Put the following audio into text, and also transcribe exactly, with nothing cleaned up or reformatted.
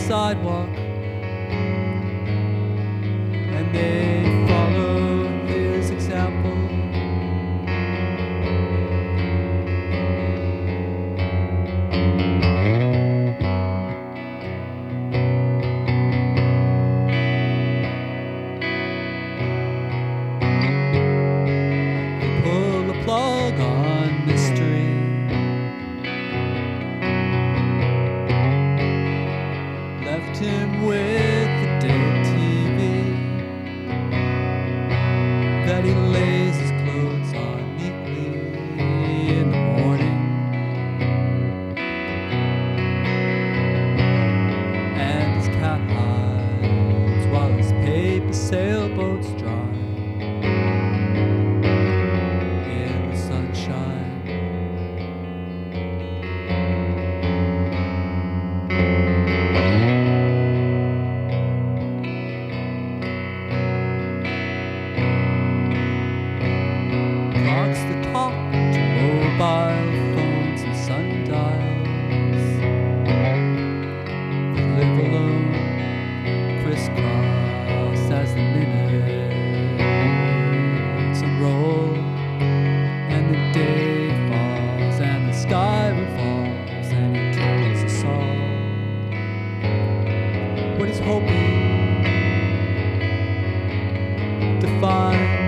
sidewalk, and they follow his example. They pull the plug on mystery. Left him with the dead T V that he lays his clothes on neatly in the morning, and his cat hides while his paper sailboats dry in the sunshine. Clocks that talk to mobile phones and sundials that live alone, crisscross as the minutes unroll, and the day falls and the sky revolves, and he tells us all what he's hoping to find.